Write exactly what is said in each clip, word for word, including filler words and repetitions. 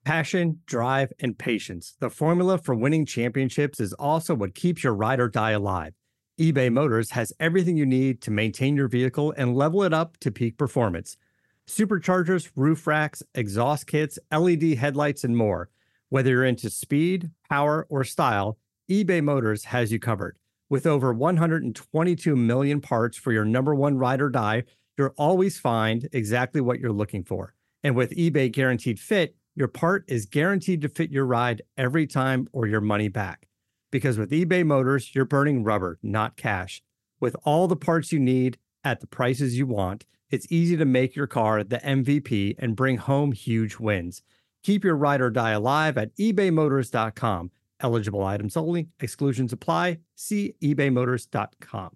Passion, drive, and patience. The formula for winning championships is also what keeps your ride or die alive. eBay Motors has everything you need to maintain your vehicle and level it up to peak performance. Superchargers, roof racks, exhaust kits, L E D headlights, and more. Whether you're into speed, power, or style, eBay Motors has you covered. With over one hundred twenty-two million parts for your number one ride or die, you'll always find exactly what you're looking for. And with eBay Guaranteed Fit, your part is guaranteed to fit your ride every time or your money back. Because with eBay Motors, you're burning rubber, not cash. With all the parts you need at the prices you want, it's easy to make your car the M V P and bring home huge wins. Keep your ride or die alive at ebay motors dot com. Eligible items only. Exclusions apply. See ebay motors dot com.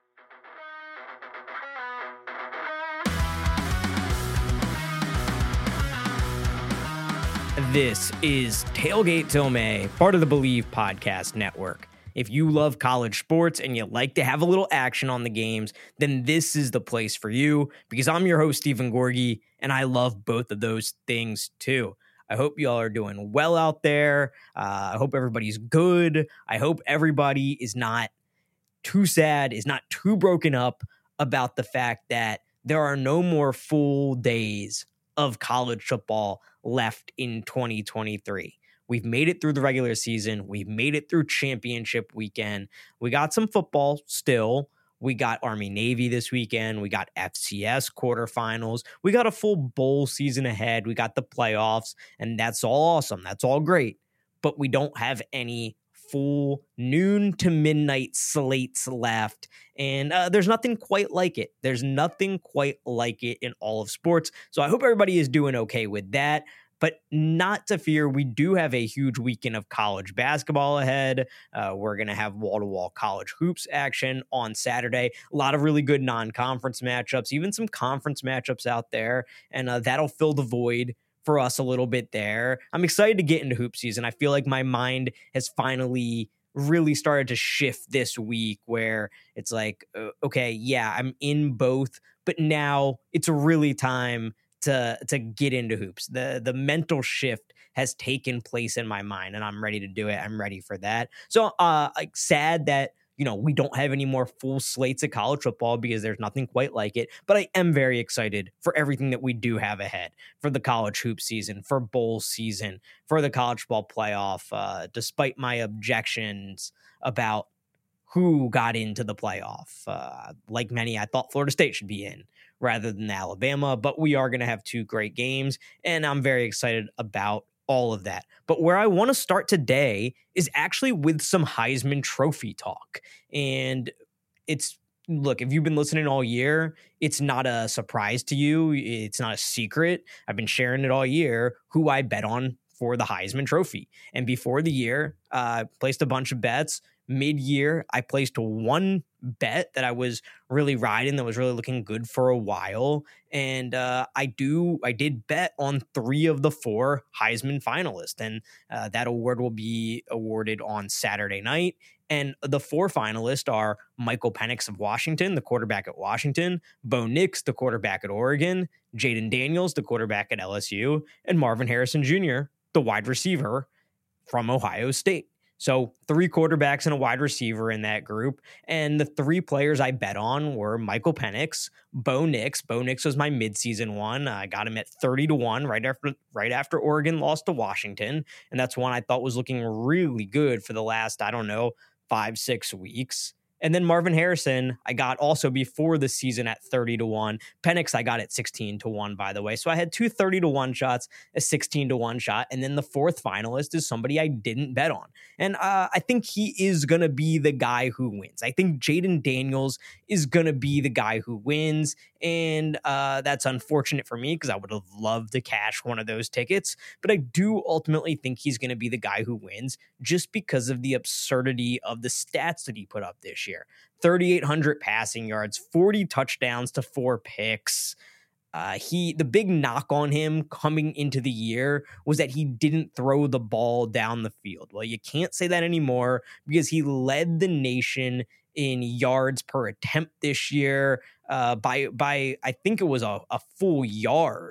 This is Tailgate Till May, part of the Believe Podcast Network. If you love college sports and you like to have a little action on the games, then this is the place for you, because I'm your host, Stephen Gorgie, and I love both of those things too. I hope y'all are doing well out there. Uh, I hope everybody's good. I hope everybody is not too sad, is not too broken up about the fact that there are no more full days of college football left in twenty twenty-three. We've made it through the regular season. We've made it through championship weekend. We got some football still. We got Army-Navy this weekend. We got F C S quarterfinals. We got a full bowl season ahead. We got the playoffs, and that's all awesome. That's all great. But we don't have any full noon to midnight slates left, and uh, there's nothing quite like it. There's nothing quite like it in all of sports. So I hope everybody is doing okay with that. But not to fear, we do have a huge weekend of college basketball ahead. Uh, we're going to have wall-to-wall college hoops action on Saturday. A lot of really good non-conference matchups, even some conference matchups out there, and uh, that'll fill the void for us a little bit there. I'm excited to get into hoop season. I feel like my mind has finally really started to shift this week, where it's like, uh, okay, yeah, I'm in both, but now it's really time to to get into hoops. The the mental shift has taken place in my mind, and I'm ready to do it. I'm ready for that. So uh like sad that, you know, we don't have any more full slates of college football, because there's nothing quite like it. But I am very excited for everything that we do have ahead, for the college hoop season, for bowl season, for the college football playoff, uh, despite my objections about who got into the playoff. Uh, like many, I thought Florida State should be in rather than Alabama, but we are going to have two great games, and I'm very excited about all of that. But where I want to start today is actually with some Heisman Trophy talk. And it's, look, if you've been listening all year, it's not a surprise to you. It's not a secret. I've been sharing it all year, who I bet on for the Heisman Trophy. And before the year, I uh, placed a bunch of bets. Mid-year, I placed one bet that I was really riding, that was really looking good for a while. And uh, I do, I did bet on three of the four Heisman finalists. And uh, that award will be awarded on Saturday night. And the four finalists are Michael Penix of Washington, the quarterback at Washington, Bo Nix, the quarterback at Oregon, Jaden Daniels, the quarterback at L S U, and Marvin Harrison Junior, the wide receiver from Ohio State. So three quarterbacks and a wide receiver in that group. And the three players I bet on were Michael Penix, Bo Nix. Bo Nix was my midseason one. I got him at thirty to one right after right after Oregon lost to Washington. And that's one I thought was looking really good for the last, I don't know, five, six weeks. And then Marvin Harrison, I got also before the season at thirty to one. Penix, I got at sixteen to one, by the way. So I had two thirty to one shots, a sixteen to one shot. And then the fourth finalist is somebody I didn't bet on. And uh, I think he is going to be the guy who wins. I think Jaden Daniels is going to be the guy who wins. And uh, that's unfortunate for me, because I would have loved to cash one of those tickets. But I do ultimately think he's going to be the guy who wins, just because of the absurdity of the stats that he put up this year. thirty-eight hundred passing yards, forty touchdowns to four picks. Uh, he the big knock on him coming into the year was that he didn't throw the ball down the field. Well, you can't say that anymore, because he led the nation in yards per attempt this year uh, by by I think it was a, a full yard.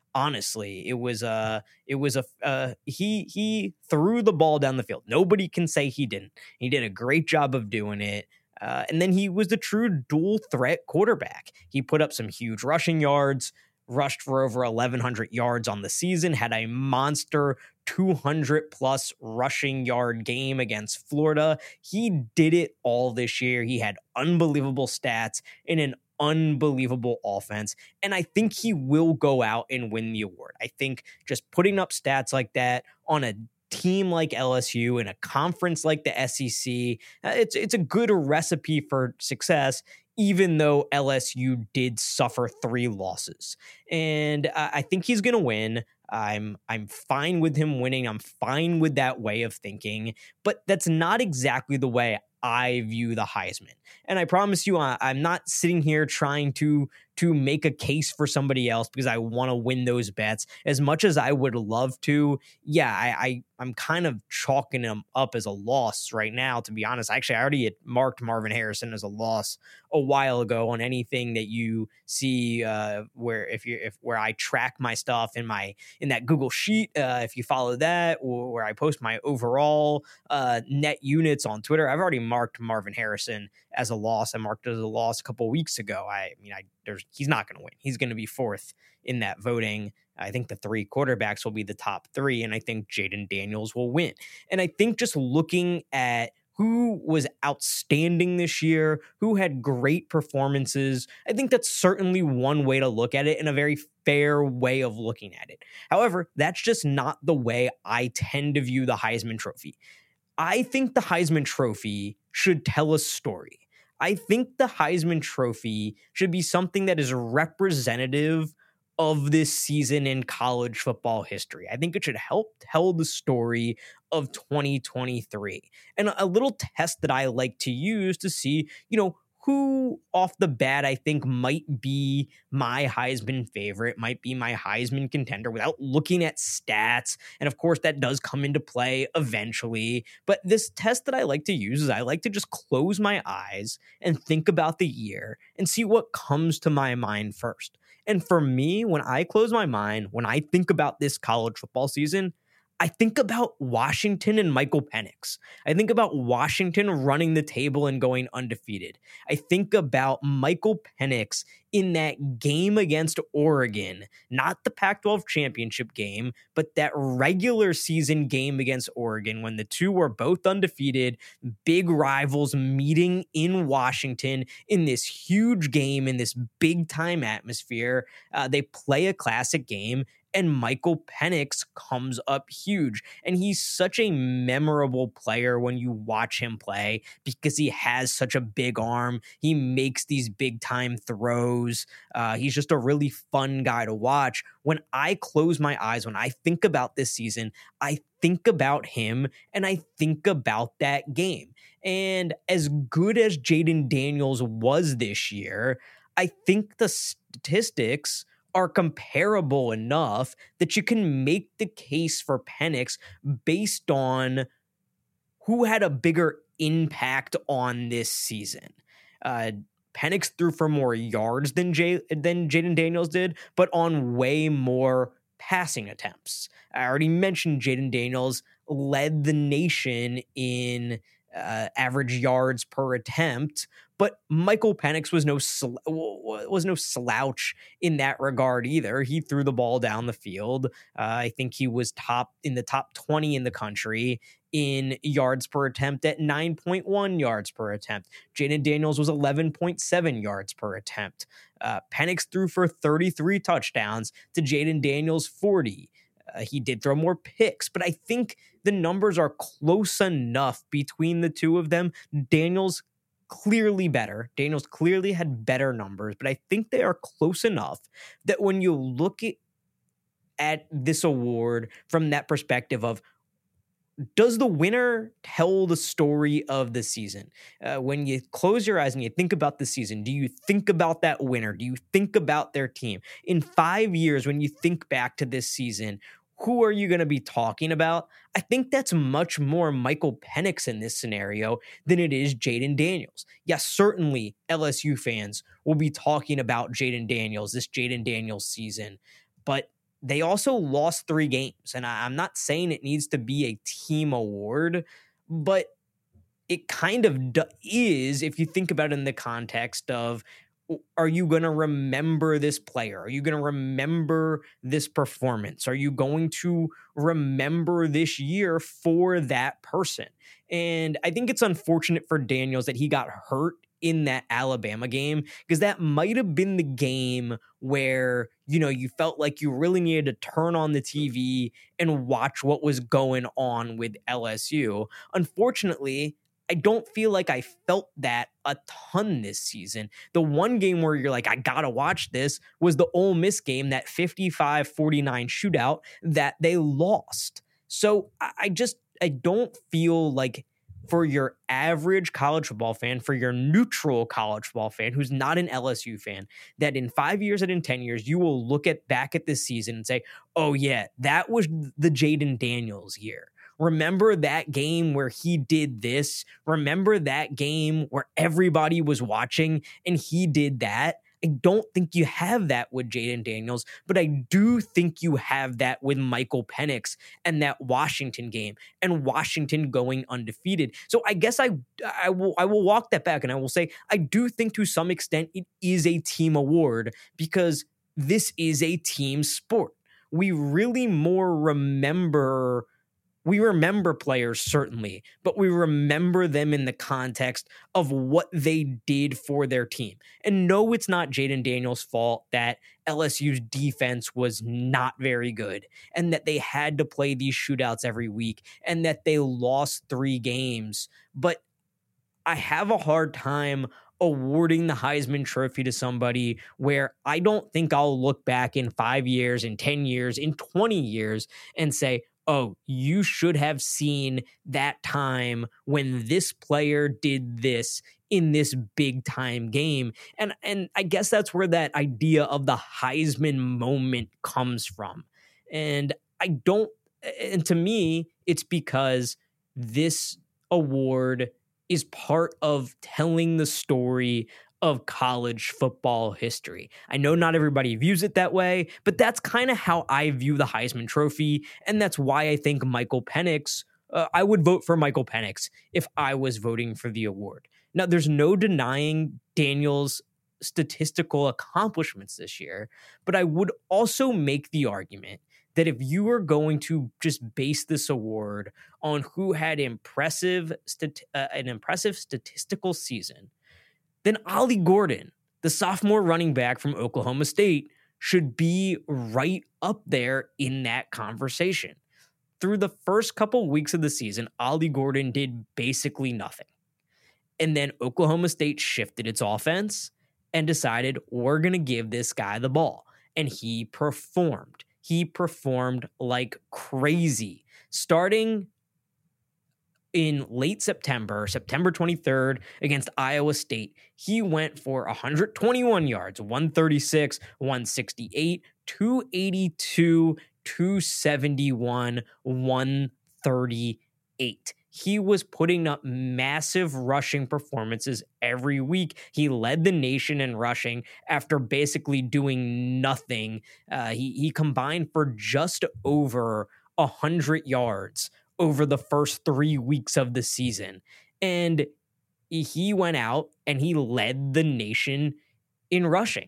Honestly, it was a, it was a, uh, he, he threw the ball down the field. Nobody can say he didn't. He did a great job of doing it. Uh, and then he was the true dual threat quarterback. He put up some huge rushing yards, rushed for over eleven hundred yards on the season, had a monster two hundred plus rushing yard game against Florida. He did it all this year. He had unbelievable stats in an unbelievable offense. And I think he will go out and win the award. I think just putting up stats like that on a team like L S U in a conference like the S E C, uh, it's it's a good recipe for success, even though L S U did suffer three losses. And uh, I think he's going to win. I'm I'm fine with him winning. I'm fine with that way of thinking, but that's not exactly the way I view the Heisman. And I promise you, I, I'm not sitting here trying to to make a case for somebody else because I want to win those bets. As much as I would love to, yeah, I, I I'm kind of chalking him up as a loss right now, to be honest. Actually, I already had marked Marvin Harrison as a loss a while ago on anything that you see uh, where if you if where I track my stuff in my in that Google sheet. Uh, if you follow that, or where I post my overall uh, net units on Twitter, I've already marked Marvin Harrison as a loss. I marked it as a loss a couple of weeks ago. I, I mean, I there's he's not going to win. He's going to be fourth in that voting. I think the three quarterbacks will be the top three, and I think Jayden Daniels will win. And I think just looking at who was outstanding this year, who had great performances, I think that's certainly one way to look at it and a very fair way of looking at it. However, that's just not the way I tend to view the Heisman Trophy. I think the Heisman Trophy should tell a story. I think the Heisman Trophy should be something that is representative of this season in college football history. I think it should help tell the story of twenty twenty-three. And a little test that I like to use to see, you know, who off the bat I think might be my Heisman favorite, might be my Heisman contender without looking at stats. And of course, that does come into play eventually. But this test that I like to use is I like to just close my eyes and think about the year and see what comes to my mind first. And for me, when I close my mind, when I think about this college football season, I think about Washington and Michael Penix. I think about Washington running the table and going undefeated. I think about Michael Penix in that game against Oregon, not the Pac twelve championship game, but that regular season game against Oregon when the two were both undefeated, big rivals meeting in Washington in this huge game, in this big time atmosphere. Uh, they play a classic game. And Michael Penix comes up huge. And he's such a memorable player when you watch him play because he has such a big arm. He makes these big time throws. Uh, he's just a really fun guy to watch. When I close my eyes, when I think about this season, I think about him and I think about that game. And as good as Jayden Daniels was this year, I think the statistics are comparable enough that you can make the case for Penix based on who had a bigger impact on this season. Uh, Penix threw for more yards than Jay, than Jayden Daniels did, but on way more passing attempts. I already mentioned Jayden Daniels led the nation in uh, average yards per attempt, but Michael Penix was no sl- was no slouch in that regard either. He threw the ball down the field. Uh, I think he was top in the top twenty in the country in yards per attempt at nine point one yards per attempt. Jayden Daniels was eleven point seven yards per attempt. Uh, Penix threw for thirty-three touchdowns to Jayden Daniels' forty. Uh, he did throw more picks, but I think the numbers are close enough between the two of them. Daniels clearly better. Daniels clearly had better numbers, but I think they are close enough that when you look at, at this award from that perspective of, does the winner tell the story of the season? Uh, when you close your eyes and you think about the season, do you think about that winner? Do you think about their team? In five years, when you think back to this season, who are you going to be talking about? I think that's much more Michael Penix in this scenario than it is Jayden Daniels. Yes, certainly L S U fans will be talking about Jayden Daniels, this Jayden Daniels season, but they also lost three games. And I, I'm not saying it needs to be a team award, but it kind of do- is if you think about it in the context of, are you going to remember this player? Are you going to remember this performance? Are you going to remember this year for that person? And I think it's unfortunate for Daniels that he got hurt in that Alabama game, because that might have been the game where, you know, you felt like you really needed to turn on the T V and watch what was going on with L S U. Unfortunately, I don't feel like I felt that a ton this season. The one game where you're like, I gotta watch this was the Ole Miss game, that fifty-five forty-nine shootout that they lost. So I just, I don't feel like, for your average college football fan, for your neutral college football fan who's not an L S U fan, that in five years and in ten years, you will look at back at this season and say, oh yeah, that was the Jayden Daniels year. Remember that game where he did this? Remember that game where everybody was watching and he did that? I don't think you have that with Jayden Daniels, but I do think you have that with Michael Penix and that Washington game and Washington going undefeated. So I guess I I will I will walk that back and I will say I do think to some extent it is a team award, because this is a team sport. We really more remember We remember players, certainly, but we remember them in the context of what they did for their team. And no, it's not Jayden Daniels' fault that L S U's defense was not very good and that they had to play these shootouts every week and that they lost three games. But I have a hard time awarding the Heisman Trophy to somebody where I don't think I'll look back in five years, in ten years, in twenty years and say, oh, you should have seen that time when this player did this in this big time game. And and I guess that's where that idea of the Heisman moment comes from. And I don't, and to me, it's because this award is part of telling the story of college football history. I know not everybody views it that way, but that's kind of how I view the Heisman Trophy, and that's why I think Michael Penix, uh, I would vote for Michael Penix if I was voting for the award. Now, there's no denying Daniels' statistical accomplishments this year, but I would also make the argument that if you are going to just base this award on who had impressive stat- uh, an impressive statistical season, then Ollie Gordon, the sophomore running back from Oklahoma State, should be right up there in that conversation. Through the first couple weeks of the season, Ollie Gordon did basically nothing. And then Oklahoma State shifted its offense and decided, we're going to give this guy the ball. And he performed. He performed like crazy. Starting in late September, September twenty-third, against Iowa State, he went for one hundred twenty-one yards, one thirty-six, one sixty-eight, two eighty-two, two seventy-one, one thirty-eight. He was putting up massive rushing performances every week. He led the nation in rushing after basically doing nothing. Uh, he, he combined for just over one hundred yards over the first three weeks of the season. And he went out and he led the nation in rushing.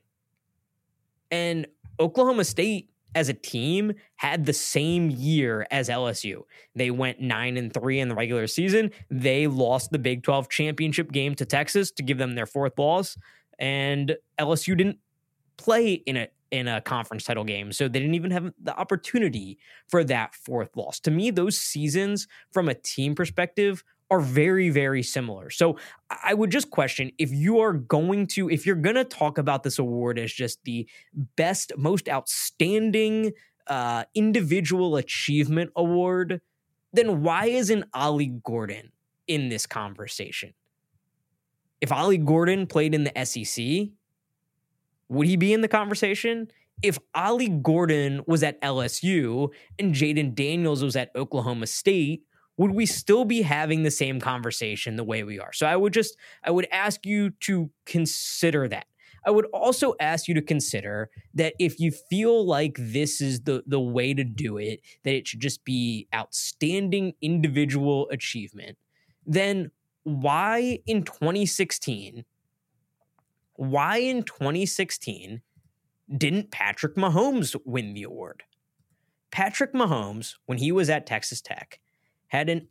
And Oklahoma State as a team had the same year as L S U. They went nine and three in the regular season. They lost the Big twelve championship game to Texas to give them their fourth loss. And L S U didn't play in a in a conference title game. So they didn't even have the opportunity for that fourth loss. To me, those seasons from a team perspective are very, very similar. So I would just question, if you are going to, if you're going to talk about this award as just the best, most outstanding uh, individual achievement award, then why isn't Ollie Gordon in this conversation? If Ollie Gordon played in the S E C, would he be in the conversation? If Ollie Gordon was at L S U and Jayden Daniels was at Oklahoma State, would we still be having the same conversation the way we are? So I would just, I would ask you to consider that. I would also ask you to consider that if you feel like this is the, the way to do it, that it should just be outstanding individual achievement, then why in twenty sixteen, why in twenty sixteen didn't Patrick Mahomes win the award? Patrick Mahomes, when he was at Texas Tech, had an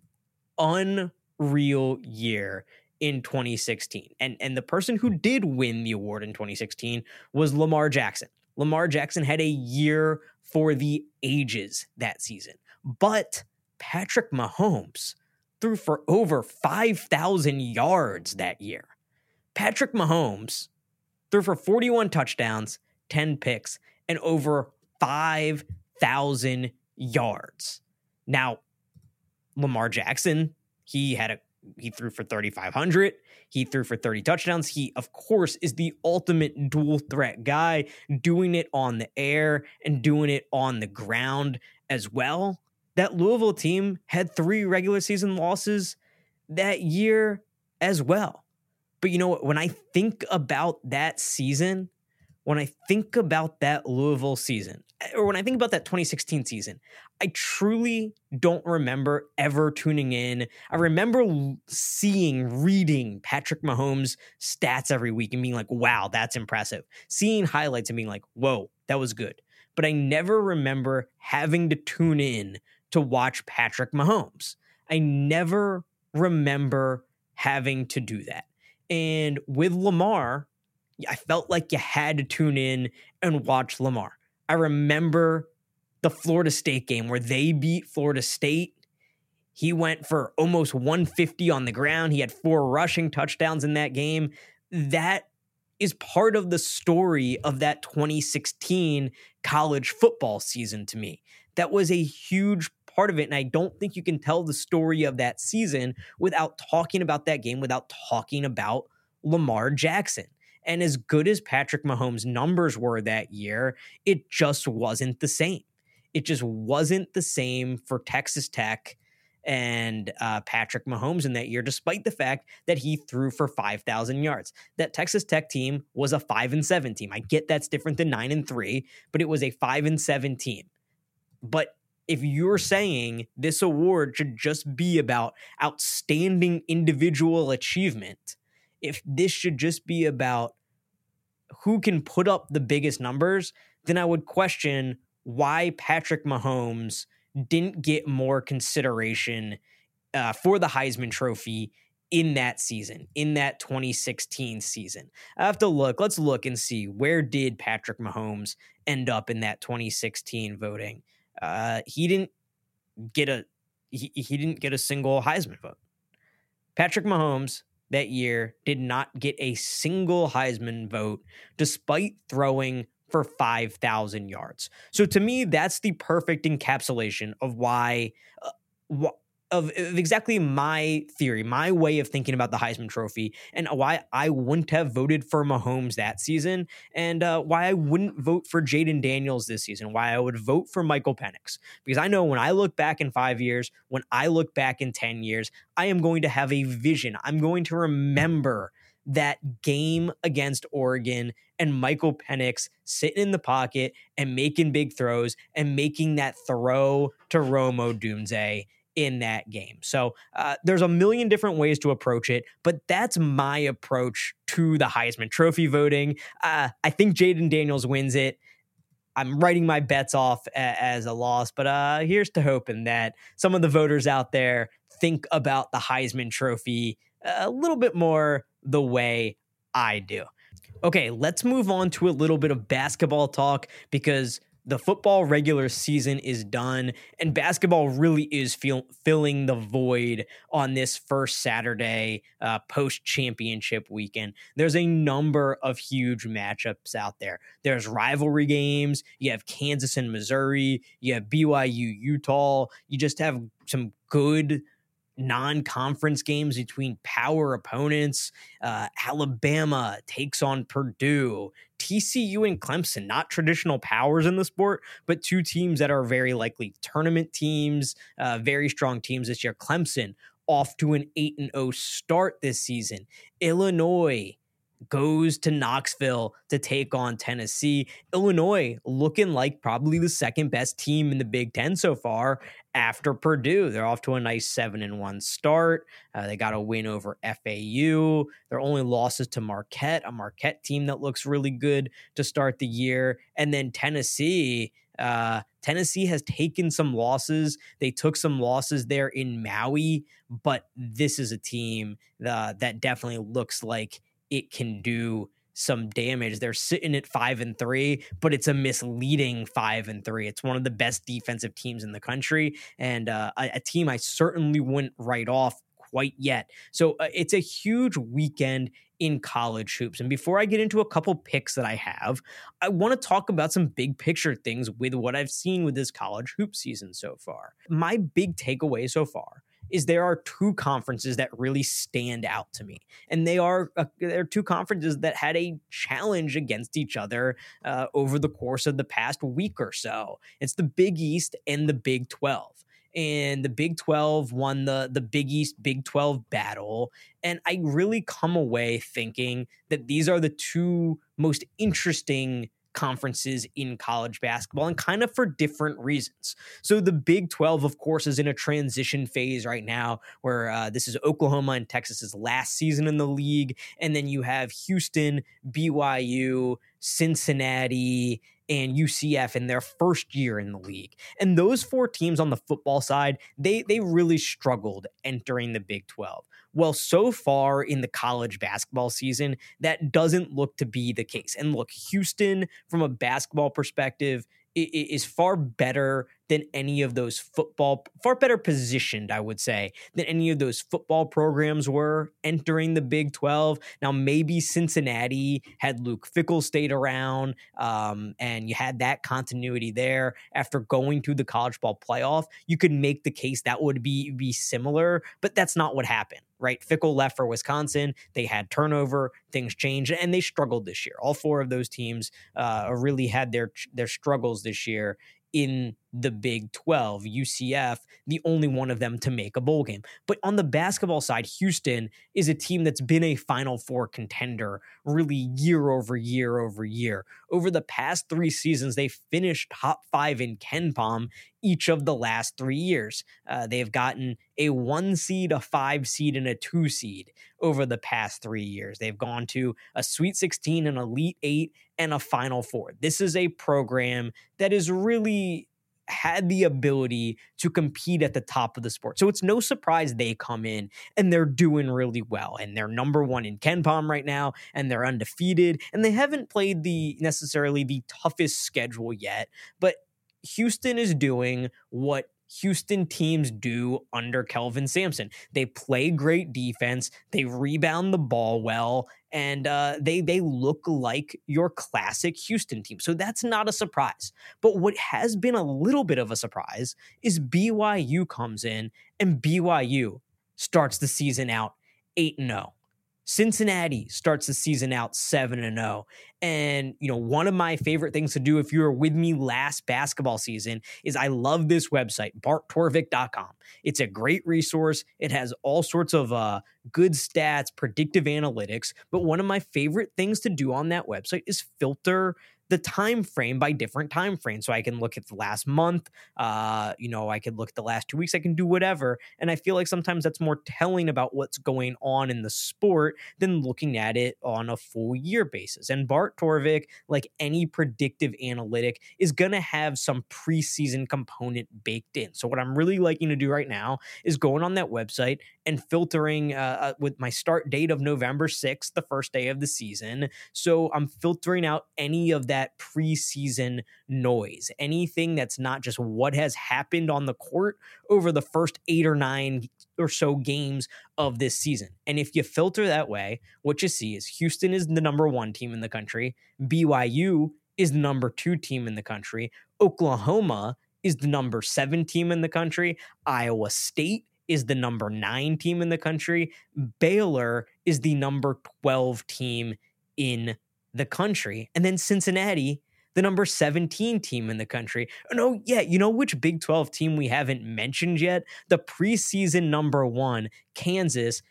unreal year in twenty sixteen. And, and the person who did win the award in twenty sixteen was Lamar Jackson. Lamar Jackson had a year for the ages that season. But Patrick Mahomes threw for over five thousand yards that year. Patrick Mahomes threw for forty-one touchdowns, ten picks, and over five thousand yards. Now, Lamar Jackson, he had a he threw for thirty-five hundred. He threw for thirty touchdowns. He, of course, is the ultimate dual threat guy, doing it on the air and doing it on the ground as well. That Louisville team had three regular season losses that year as well. But you know what? When I think about that season, when I think about that Louisville season, or when I think about that twenty sixteen season, I truly don't remember ever tuning in. I remember seeing, reading Patrick Mahomes' stats every week and being like, wow, that's impressive. Seeing highlights and being like, whoa, that was good. But I never remember having to tune in to watch Patrick Mahomes. I never remember having to do that. And with Lamar, I felt like you had to tune in and watch Lamar. I remember the Florida State game where they beat Florida State. He went for almost one fifty on the ground. He had four rushing touchdowns in that game. That is part of the story of that twenty sixteen college football season to me. That was a huge part of it, and I don't think you can tell the story of that season without talking about that game, without talking about Lamar Jackson. And as good as Patrick Mahomes' numbers were that year, it just wasn't the same. It just wasn't the same for Texas Tech and uh, Patrick Mahomes in that year, despite the fact that he threw for five thousand yards. That Texas Tech team was a five and seven team. I get that's different than nine and three, but it was a five and seven team. But if you're saying this award should just be about outstanding individual achievement, if this should just be about who can put up the biggest numbers, then I would question why Patrick Mahomes didn't get more consideration uh, for the Heisman Trophy in that season, in that twenty sixteen season. I have to look. Let's look and see, where did Patrick Mahomes end up in that twenty sixteen voting? Uh, he didn't get a he, he didn't get a single Heisman vote. Patrick Mahomes that year did not get a single Heisman vote, despite throwing for five thousand yards. So to me, that's the perfect encapsulation of why, uh, wh- of, of exactly my theory, my way of thinking about the Heisman Trophy, and why I wouldn't have voted for Mahomes that season, and uh, why I wouldn't vote for Jaden Daniels this season, why I would vote for Michael Penix. Because I know when I look back in five years, when I look back in ten years, I am going to have a vision. I'm going to remember that game against Oregon and Michael Penix sitting in the pocket and making big throws and making that throw to Rome Odunze in that game. So uh, there's a million different ways to approach it, but that's my approach to the Heisman Trophy voting. Uh, I think Jaden Daniels wins it. I'm writing my bets off a- as a loss, but uh, here's to hoping that some of the voters out there think about the Heisman Trophy a little bit more the way I do. Okay, let's move on to a little bit of basketball talk, because the football regular season is done, and basketball really is feel, filling the void on this first Saturday uh, post-championship weekend. There's a number of huge matchups out there. There's rivalry games. You have Kansas and Missouri. You have B Y U, Utah. You just have some good non-conference games between power opponents. Uh, Alabama takes on Purdue. T C U and Clemson, not traditional powers in the sport, but two teams that are very likely tournament teams, uh, very strong teams this year. Clemson off to an eight and oh start this season. Illinois goes to Knoxville to take on Tennessee. Illinois looking like probably the second best team in the Big Ten so far after Purdue. They're off to a nice seven and one start. Uh, they got a win over F A U. Their only losses to Marquette, a Marquette team that looks really good to start the year. And then Tennessee, uh, Tennessee has taken some losses. They took some losses there in Maui, but this is a team uh, that definitely looks like it can do some damage. They're sitting at five and three, but it's a misleading five and three. It's one of the best defensive teams in the country, and uh, a, a team I certainly wouldn't write off quite yet. So uh, it's a huge weekend in college hoops. And before I get into a couple picks that I have, I want to talk about some big picture things with what I've seen with this college hoop season so far. My big takeaway so far is there are two conferences that really stand out to me. And they are uh, there are two conferences that had a challenge against each other uh, over the course of the past week or so. It's the Big East and the Big twelve. And the Big twelve won the, the Big East Big twelve battle. And I really come away thinking that these are the two most interesting conferences in college basketball, and kind of for different reasons. So the Big twelve, of course, is in a transition phase right now where uh, this is Oklahoma and Texas's last season in the league. And then you have Houston, B Y U, Cincinnati, and U C F in their first year in the league. And those four teams on the football side, they they really struggled entering the Big twelve. Well, so far in the college basketball season, that doesn't look to be the case. And look, Houston, from a basketball perspective, is far better than any of those football, far better positioned, I would say, than any of those football programs were entering the Big twelve. Now, maybe Cincinnati had Luke Fickell stayed around, um, and you had that continuity there after going to the college ball playoff. You could make the case that would be, be similar, but that's not what happened, right? Fickell left for Wisconsin. They had turnover, things changed, and they struggled this year. All four of those teams uh, really had their their struggles this year in the Big twelve. U C F, the only one of them to make a bowl game. But on the basketball side, Houston is a team that's been a Final Four contender really year over year over year. Over the past three seasons, they finished top five in KenPom each of the last three years. Uh, they have gotten a one seed, a five seed, and a two seed over the past three years. They've gone to a Sweet sixteen, an Elite Eight, and a Final Four. This is a program that is really had the ability to compete at the top of the sport. So it's no surprise they come in and they're doing really well. And they're number one in KenPom right now, and they're undefeated. And they haven't played the necessarily the toughest schedule yet, but Houston is doing what Houston teams do under Kelvin Sampson. They play great defense, they rebound the ball well, and uh, they they look like your classic Houston team. So that's not a surprise. But what has been a little bit of a surprise is B Y U comes in, and B Y U starts the season out eight and oh. Cincinnati starts the season out seven and oh. And, you know, one of my favorite things to do if you were with me last basketball season is I love this website, bart torvik dot com. It's a great resource. It has all sorts of uh, good stats, predictive analytics. But one of my favorite things to do on that website is filter the time frame by different time frames. So I can look at the last month, uh, you know, I could look at the last two weeks, I can do whatever. And I feel like sometimes that's more telling about what's going on in the sport than looking at it on a full year basis. And Bart Torvik, like any predictive analytic, is going to have some preseason component baked in. So what I'm really liking to do right now is going on that website and filtering uh, with my start date of November sixth, the first day of the season. So I'm filtering out any of that preseason noise, anything that's not just what has happened on the court over the first eight or nine or so games of this season. And if you filter that way, what you see is Houston is the number one team in the country. B Y U is the number two team in the country. Oklahoma is the number seven team in the country. Iowa State is the number nine team in the country. Baylor is the number twelve team in the country. And then Cincinnati, the number seventeen team in the country. And oh, yeah, you know which Big twelve team we haven't mentioned yet? The preseason number one, Kansas,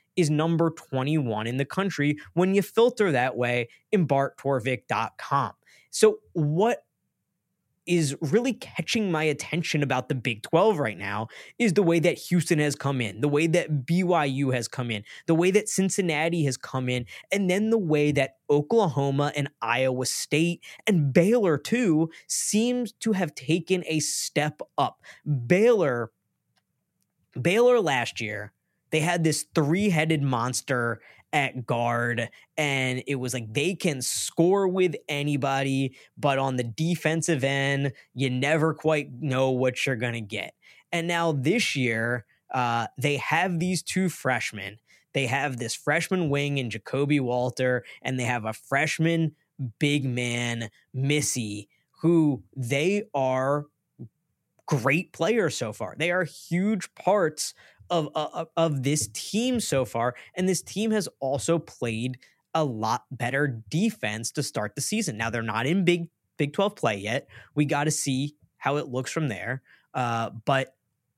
is number twenty-one in the country when you filter that way in Bart Torvik dot com. So what is really catching my attention about the Big twelve right now is the way that Houston has come in, the way that B Y U has come in, the way that Cincinnati has come in, and then the way that Oklahoma and Iowa State and Baylor too seems to have taken a step up. Baylor, Baylor last year, they had this three-headed monster at guard, and it was like they can score with anybody, but on the defensive end, you never quite know what you're going to get. And now this year, uh, they have these two freshmen. They have this freshman wing in Jacoby Walter, and they have a freshman big man, Missy, who they are great players so far. They are huge parts Of, of of this team so far, and this team has also played a lot better defense to start the season. Now they're not in Big Big twelve play yet. We got to see how it looks from there. Uh, but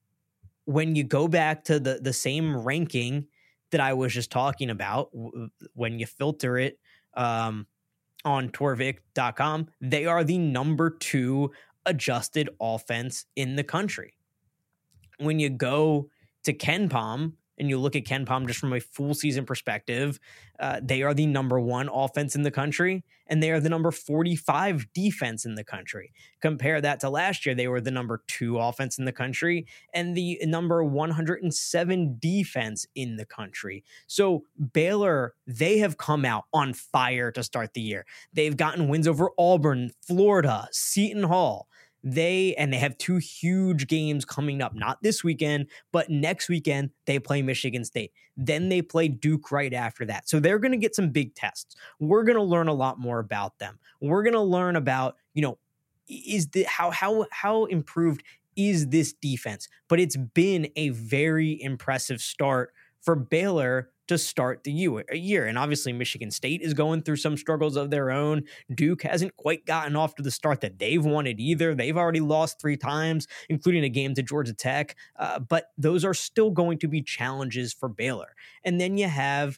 when you go back to the the same ranking that I was just talking about, w- when you filter it um, on Torvik dot com, they are the number two adjusted offense in the country. When you go to KenPom, and you look at KenPom just from a full season perspective, uh, they are the number one offense in the country, and they are the number forty-five defense in the country. Compare that to last year, they were the number two offense in the country and the number one hundred seven defense in the country. So Baylor, they have come out on fire to start the year. They've gotten wins over Auburn, Florida, Seton Hall. They and they have two huge games coming up, not this weekend, but next weekend they play Michigan State. Then they play Duke right after that. So they're going to get some big tests. We're going to learn a lot more about them. We're going to learn about, you know, is the how how how improved is this defense? But it's been a very impressive start for Baylor to start the year. And obviously Michigan State is going through some struggles of their own. Duke hasn't quite gotten off to the start that they've wanted either. They've already lost three times, including a game to Georgia Tech. Uh, but those are still going to be challenges for Baylor. And then you have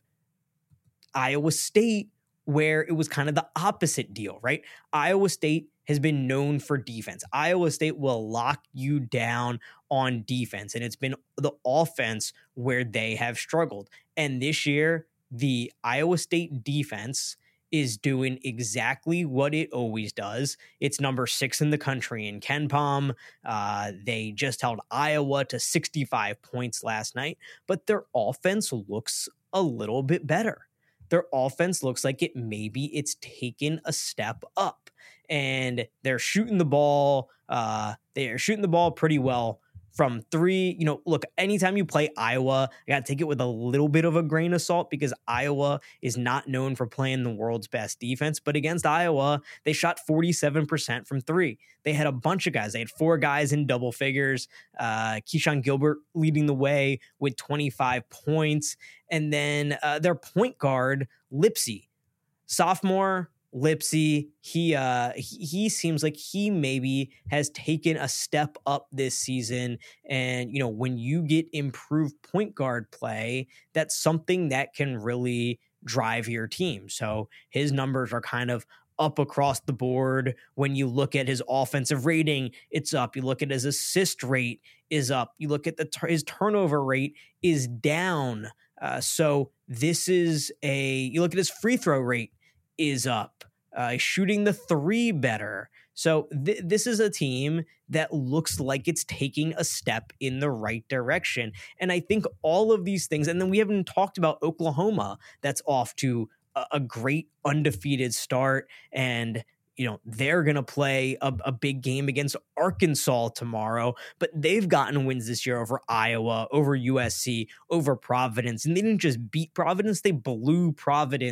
Iowa State, where it was kind of the opposite deal, right? Iowa State has been known for defense. Iowa State will lock you down on defense, and it's been the offense where they have struggled. And this year, the Iowa State defense is doing exactly what it always does. It's number six in the country in KenPom. Uh, they just held Iowa to sixty-five points last night, but their offense looks a little bit better. Their offense looks like it maybe it's taken a step up, and they're shooting the ball. Uh, they're shooting the ball pretty well from three. You know, look, anytime you play Iowa, I got to take it with a little bit of a grain of salt because Iowa is not known for playing the world's best defense. But against Iowa, they shot forty-seven percent from three. They had a bunch of guys. They had four guys in double figures. Uh, Keyshawn Gilbert leading the way with twenty-five points. And then uh, their point guard, Lipsey, sophomore Lipsey, he, uh, he he seems like he maybe has taken a step up this season. And, you know, when you get improved point guard play, that's something that can really drive your team. So his numbers are kind of up across the board. When you look at his offensive rating, it's up. You look at his assist rate is up. You look at the his turnover rate is down. Uh, so this is a, you look at his free throw rate is up, uh, shooting the three better. So th- this is a team that looks like it's taking a step in the right direction. And I think all of these things, and then we haven't talked about Oklahoma, that's off to a, a great undefeated start. And, you know, they're going to play a, a big game against Arkansas tomorrow, but they've gotten wins this year over Iowa, over U S C, over Providence. And they didn't just beat Providence, they blew Providence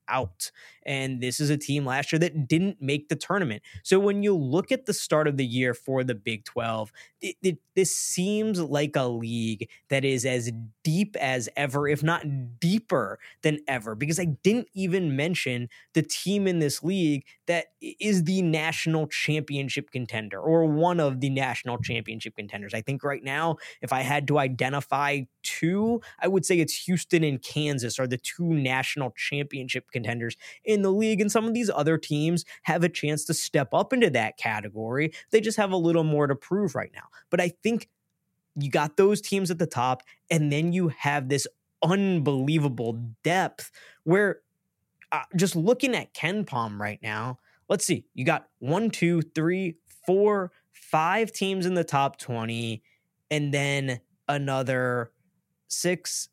out. And this is a team last year that didn't make the tournament. So when you look at the start of the year for the Big twelve, it, it, this seems like a league that is as deep as ever, if not deeper than ever, because I didn't even mention the team in this league that is the national championship contender, or one of the national championship contenders. I think right now, if I had to identify two, I would say it's Houston and Kansas are the two national championship contenders in the league. And some of these other teams have a chance to step up into that category. They just have a little more to prove right now. But I think you got those teams at the top, and then you have this unbelievable depth where uh, just looking at KenPom right now, let's see, you got one, two, three, four, five teams in the top twenty, and then another six.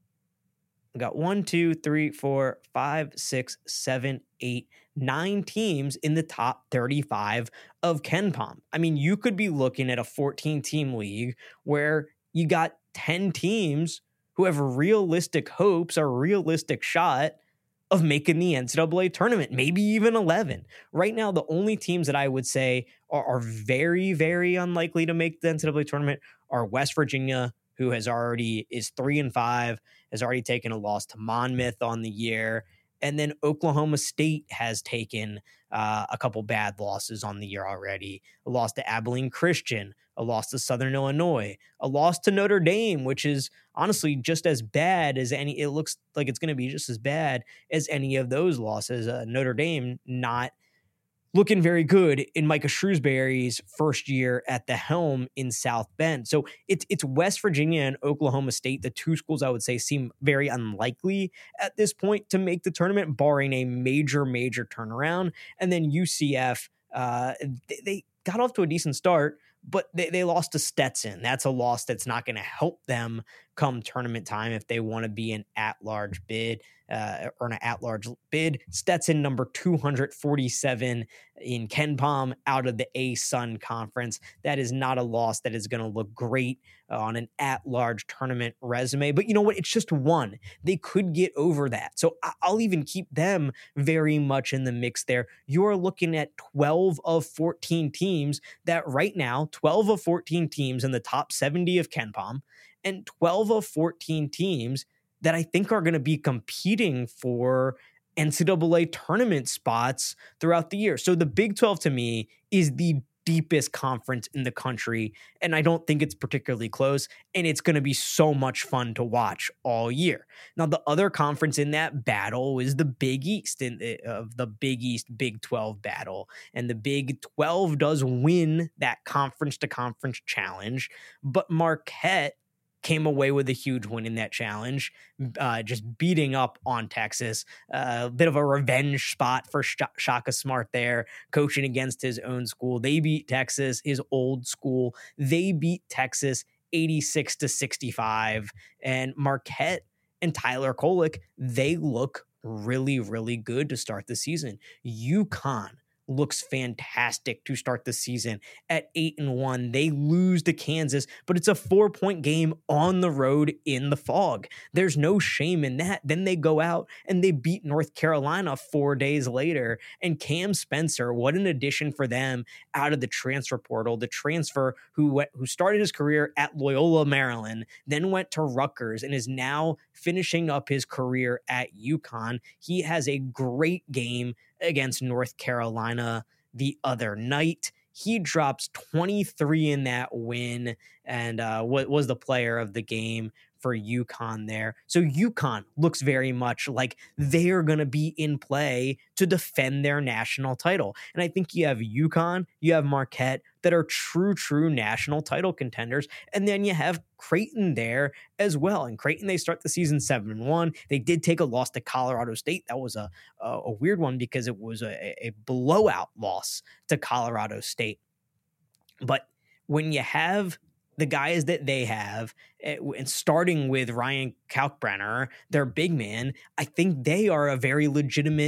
We got one, two, three, four, five, six, seven, eight, nine teams in the top thirty-five of KenPom. I mean, you could be looking at a fourteen-team league where you got ten teams who have realistic hopes, a realistic shot of making the N C double A tournament, maybe even eleven. Right now, the only teams that I would say are, are very, very unlikely to make the N C double A tournament are West Virginia, who has already is three and five, has already taken a loss to Monmouth on the year. And then Oklahoma State has taken uh, a couple bad losses on the year already. A loss to Abilene Christian, a loss to Southern Illinois, a loss to Notre Dame, which is honestly just as bad as any, it looks like it's going to be just as bad as any of those losses. Uh, Notre Dame not looking very good in Micah Shrewsbury's first year at the helm in South Bend. So it's it's West Virginia and Oklahoma State, the two schools I would say seem very unlikely at this point to make the tournament, barring a major, major turnaround. And then U C F, uh, they, they got off to a decent start, but they, they lost to Stetson. That's a loss that's not going to help them come tournament time if they want to be an at-large bid, uh, or an at-large bid. Stetson, number two hundred forty-seven in KenPom out of the A-Sun Conference. That is not a loss that is going to look great uh, on an at-large tournament resume. But you know what? It's just one. They could get over that. So I- I'll even keep them very much in the mix there. You're looking at twelve of fourteen teams that right now, twelve of fourteen teams in the top seventy of KenPom, and twelve of fourteen teams that I think are going to be competing for N C double A tournament spots throughout the year. So the Big twelve to me is the deepest conference in the country, and I don't think it's particularly close, and it's going to be so much fun to watch all year. Now, the other conference in that battle is the Big East, in the, of the Big East Big twelve battle, and the Big twelve does win that conference-to-conference challenge, but Marquette came away with a huge win in that challenge, uh, just beating up on Texas. A uh, bit of a revenge spot for Sh- Shaka Smart there, coaching against his own school. They beat Texas, his old school. They beat Texas eighty-six to sixty-five. And Marquette and Tyler Kolek, they look really, really good to start the season. UConn looks fantastic to start the season at eight and one. They lose to Kansas, but it's a four point game on the road in the fog. There's no shame in that. Then they go out and they beat North Carolina four days later. And Cam Spencer, what an addition for them out of the transfer portal, the transfer who went, who started his career at Loyola, Maryland, then went to Rutgers and is now finishing up his career at UConn. He has a great game against North Carolina the other night. He drops twenty-three in that win and uh, was the player of the game for UConn there. So UConn looks very much like they're going to be in play to defend their national title. And I think you have UConn, you have Marquette that are true, true national title contenders. And then you have Creighton there as well. And Creighton, they start the season seven and one. They did take a loss to Colorado State. That was a, a, a weird one because it was a, a blowout loss to Colorado State. But when you have the guys that they have, and starting with Ryan Kalkbrenner, their big man, I think they are a very legitimate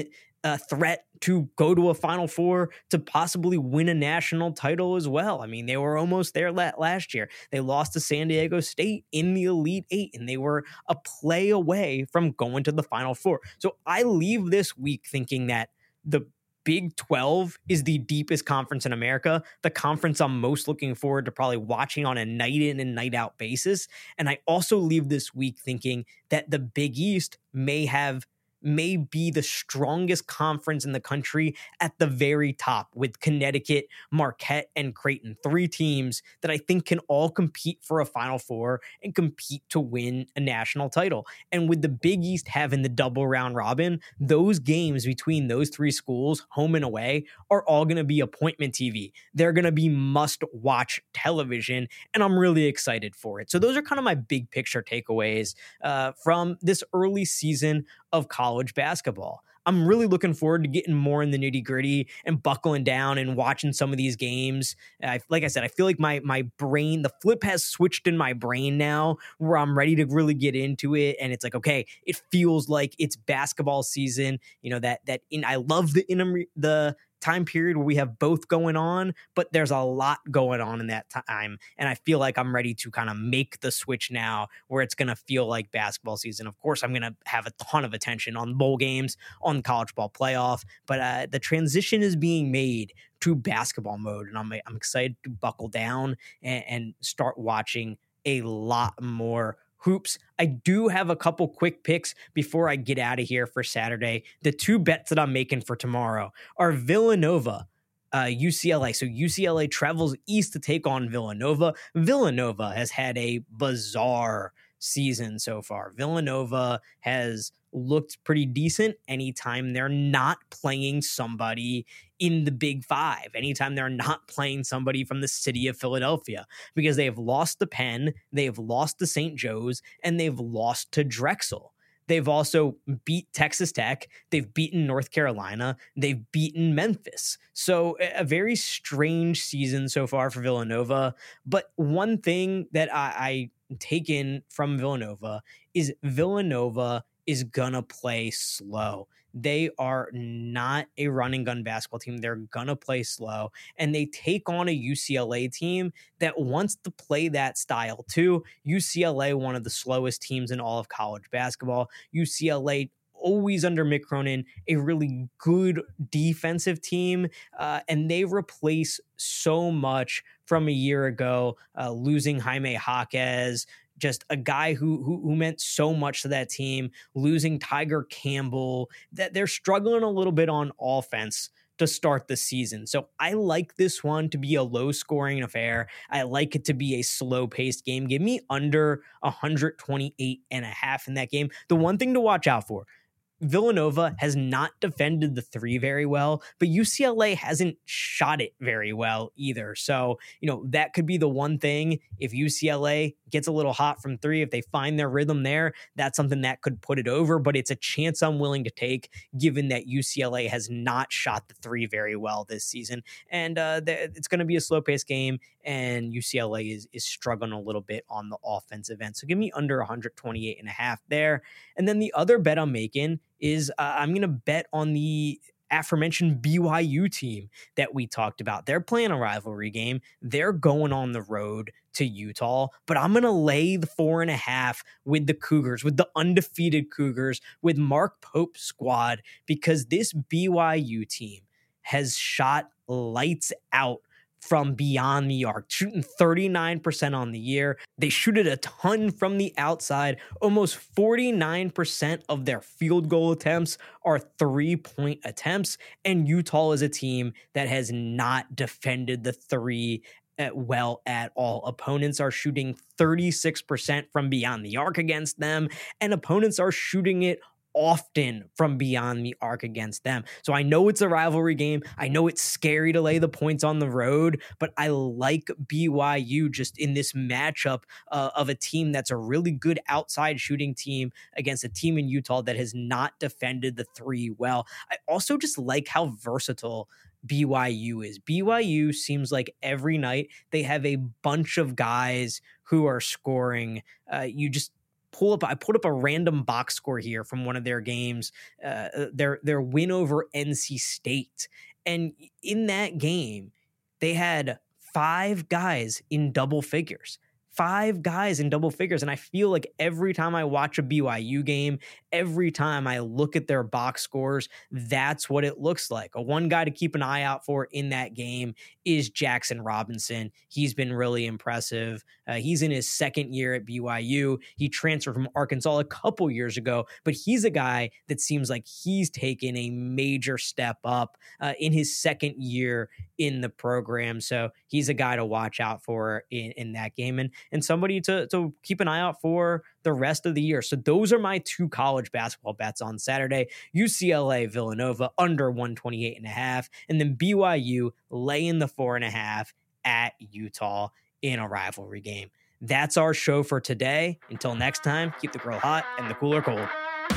a threat to go to a Final Four, to possibly win a national title as well. I mean, they were almost there last year. They lost to San Diego State in the Elite Eight, and they were a play away from going to the Final Four. So I leave this week thinking that the Big twelve is the deepest conference in America, the conference I'm most looking forward to probably watching on a night in and night out basis. And I also leave this week thinking that the Big East may have may be the strongest conference in the country at the very top, with Connecticut, Marquette, and Creighton, three teams that I think can all compete for a Final Four and compete to win a national title. And with the Big East having the double round robin, those games between those three schools, home and away, are all going to be appointment T V. They're going to be must-watch television, and I'm really excited for it. So those are kind of my big picture takeaways uh, from this early season of college basketball. I'm really looking forward to getting more in the nitty gritty and buckling down and watching some of these games. I, like I said, I feel like my my brain, the flip has switched in my brain now, where I'm ready to really get into it. And it's like, okay, it feels like it's basketball season. You know, that that in I love the in the time period where we have both going on, but there's a lot going on in that time. And I feel like I'm ready to kind of make the switch now, where it's going to feel like basketball season. Of course, I'm going to have a ton of attention on bowl games, on college ball playoff, but uh, the transition is being made to basketball mode. And I'm, I'm excited to buckle down and, and start watching a lot more hoops. I do have a couple quick picks before I get out of here for Saturday. The two bets that I'm making for tomorrow are Villanova, uh, U C L A. So U C L A travels east to take on Villanova. Villanova has had a bizarre season so far. Villanova has looked pretty decent anytime they're not playing somebody in the Big Five, anytime they're not playing somebody from the city of Philadelphia, because they have lost to Penn, they have lost to Saint Joe's, and they've lost to Drexel. They've also beat Texas Tech. They've beaten North Carolina. They've beaten Memphis. So a very strange season so far for Villanova. But one thing that I, I take in from Villanova is Villanova is gonna play slow. They are not a run and gun basketball team. They're gonna play slow, and they take on a U C L A team that wants to play that style too. U C L A, one of the slowest teams in all of college basketball. U C L A, always under Mick Cronin, a really good defensive team, uh, and they replace so much from a year ago, uh, losing Jaime Jaquez, just a guy who, who who meant so much to that team, losing Tiger Campbell, that they're struggling a little bit on offense to start the season. So I like this one to be a low scoring affair. I like it to be a slow paced game. Give me under one twenty-eight and a half in that game. The one thing to watch out for, Villanova has not defended the three very well, but U C L A hasn't shot it very well either. So, you know, that could be the one thing. If U C L A gets a little hot from three, if they find their rhythm there, that's something that could put it over, but it's a chance I'm willing to take given that U C L A has not shot the three very well this season. And uh, it's going to be a slow paced game, and U C L A is, is struggling a little bit on the offensive end. So give me under one twenty-eight and a half there. And then the other bet I'm making is uh, I'm going to bet on the aforementioned B Y U team that we talked about. They're playing a rivalry game. They're going on the road to Utah, but I'm going to lay the four and a half with the Cougars, with the undefeated Cougars, with Mark Pope's squad, because this B Y U team has shot lights out from beyond the arc, shooting thirty-nine percent on the year. They shoot it a ton from the outside. Almost forty-nine percent of their field goal attempts are three-point attempts, and Utah is a team that has not defended the three at well at all. Opponents are shooting thirty-six percent from beyond the arc against them, and opponents are shooting it often from beyond the arc against them. So I know it's a rivalry game. I know it's scary to lay the points on the road, but I like B Y U just in this matchup uh, of a team that's a really good outside shooting team against a team in Utah that has not defended the three well. I also just like how versatile B Y U is. B Y U seems like every night they have a bunch of guys who are scoring. Uh, you just pull up, I put up a random box score here from one of their games, uh, their, their win over N C State. And in that game, they had five guys in double figures. Five guys in double figures. And I feel like every time I watch a B Y U game, every time I look at their box scores, that's what it looks like. A one guy to keep an eye out for in that game is Jackson Robinson. He's been really impressive. Uh, he's in his second year at B Y U. He transferred from Arkansas a couple years ago, but he's a guy that seems like he's taken a major step up uh, in his second year in the program. So he's a guy to watch out for in, in that game, and, and somebody to, to keep an eye out for the rest of the year. So those are my two college basketball bets on Saturday. U C L A Villanova under one twenty-eight and a half, and then B Y U laying the four and a half at Utah in a rivalry game. That's our show for today. Until next time, keep the grill hot and the cooler cold.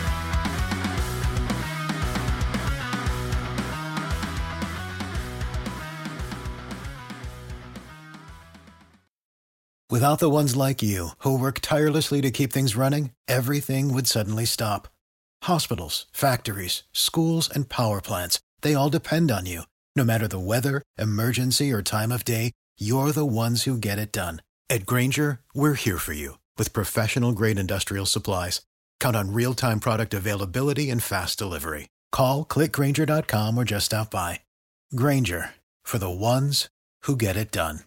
Without the ones like you, who work tirelessly to keep things running, everything would suddenly stop. Hospitals, factories, schools, and power plants, they all depend on you. No matter the weather, emergency, or time of day, you're the ones who get it done. At Grainger, we're here for you with professional-grade industrial supplies. Count on real-time product availability and fast delivery. Call, click Grainger dot com, or just stop by. Grainger, for the ones who get it done.